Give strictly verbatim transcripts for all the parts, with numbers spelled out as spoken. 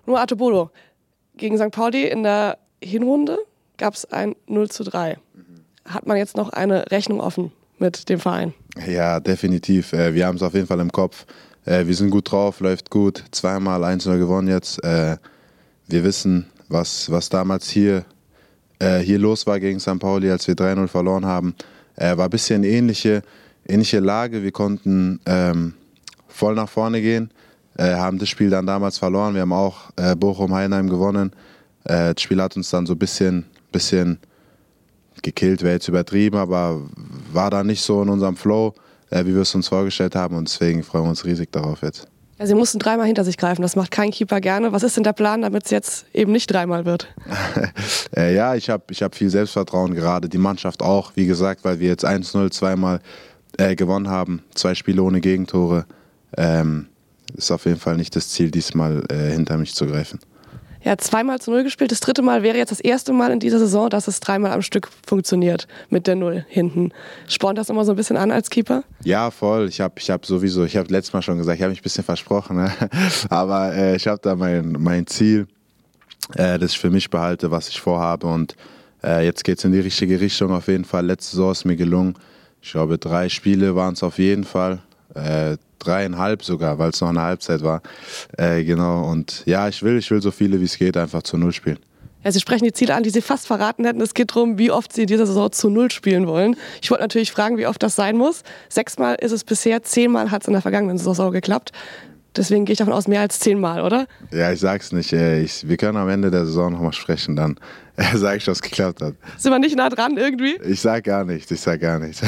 Nur Artobolo. Gegen Sankt Pauli in der Hinrunde gab es ein null zu drei. Hat man jetzt noch eine Rechnung offen mit dem Verein? Ja, definitiv. Wir haben es auf jeden Fall im Kopf. Wir sind gut drauf, läuft gut. Zweimal eins zu null gewonnen jetzt. Wir wissen, was, was damals hier, hier los war gegen Sankt Pauli, als wir drei null verloren haben. War ein bisschen ähnliche, ähnliche Lage. Wir konnten ähm, voll nach vorne gehen, äh, haben das Spiel dann damals verloren. Wir haben auch äh, Bochum-Heidenheim gewonnen. Äh, das Spiel hat uns dann so ein bisschen, bisschen gekillt, wäre jetzt übertrieben, aber war da nicht so in unserem Flow, äh, wie wir es uns vorgestellt haben. Und deswegen freuen wir uns riesig darauf jetzt. Ja, Sie mussten dreimal hinter sich greifen. Das macht kein Keeper gerne. Was ist denn der Plan, damit es jetzt eben nicht dreimal wird? äh, ja, ich habe ich hab viel Selbstvertrauen gerade. Die Mannschaft auch, wie gesagt, weil wir jetzt eins null zweimal äh, gewonnen haben. Zwei Spiele ohne Gegentore. Ähm, ist auf jeden Fall nicht das Ziel, diesmal äh, hinter mich zu greifen. Ja, zweimal zu Null gespielt. Das dritte Mal wäre jetzt das erste Mal in dieser Saison, dass es dreimal am Stück funktioniert mit der Null hinten. Spornt das immer so ein bisschen an als Keeper? Ja, voll. Ich habe ich hab sowieso, ich habe letztes Mal schon gesagt, ich habe mich ein bisschen versprochen. Ne? Aber äh, ich habe da mein, mein Ziel, äh, das ich für mich behalte, was ich vorhabe. Und äh, jetzt geht es in die richtige Richtung auf jeden Fall. Letzte Saison ist mir gelungen. Ich glaube, drei Spiele waren es auf jeden Fall. Äh, dreieinhalb sogar, weil es noch eine Halbzeit war. Äh, genau, und ja, ich will, ich will so viele wie es geht einfach zu Null spielen. Ja, Sie sprechen die Ziele an, die Sie fast verraten hätten. Es geht darum, wie oft Sie in dieser Saison zu Null spielen wollen. Ich wollte natürlich fragen, wie oft das sein muss. Sechsmal ist es bisher, zehnmal hat es in der vergangenen Saison geklappt. Deswegen gehe ich davon aus, mehr als zehnmal, oder? Ja, ich sag's nicht. Ich, wir können am Ende der Saison nochmal sprechen, dann äh, sage ich, dass es geklappt hat. Sind wir nicht nah dran irgendwie? Ich sag gar nichts, ich sag gar nichts.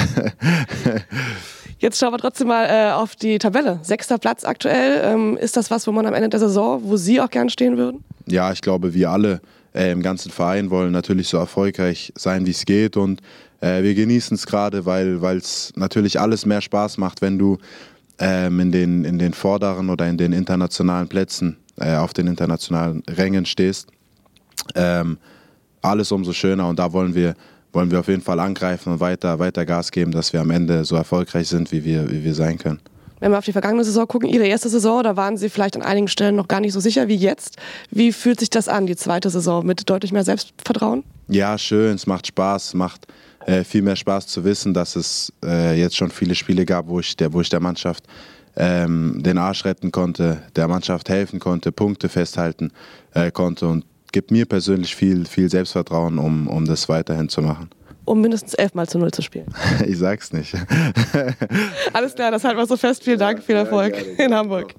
Jetzt schauen wir trotzdem mal äh, auf die Tabelle. Sechster Platz aktuell. Ähm, ist das was, wo man am Ende der Saison, wo Sie auch gern stehen würden? Ja, ich glaube, wir alle äh, im ganzen Verein wollen natürlich so erfolgreich sein, wie es geht. Und äh, wir genießen es gerade, weil es natürlich alles mehr Spaß macht, wenn du ähm, in, den, in den vorderen oder in den internationalen Plätzen, äh, auf den internationalen Rängen stehst. Ähm, alles umso schöner und da wollen wir wollen wir auf jeden Fall angreifen und weiter, weiter Gas geben, dass wir am Ende so erfolgreich sind, wie wir, wie wir sein können. Wenn wir auf die vergangene Saison gucken, Ihre erste Saison, da waren Sie vielleicht an einigen Stellen noch gar nicht so sicher wie jetzt. Wie fühlt sich das an, die zweite Saison, mit deutlich mehr Selbstvertrauen? Ja, schön, es macht Spaß, es macht äh, viel mehr Spaß zu wissen, dass es äh, jetzt schon viele Spiele gab, wo ich der, wo ich der Mannschaft ähm, den Arsch retten konnte, der Mannschaft helfen konnte, Punkte festhalten äh, konnte und gibt mir persönlich viel, viel Selbstvertrauen, um, um das weiterhin zu machen. Um mindestens elfmal zu Null zu spielen. Ich sag's nicht. Alles klar, das halten wir so fest. Vielen Dank, viel Erfolg in Hamburg.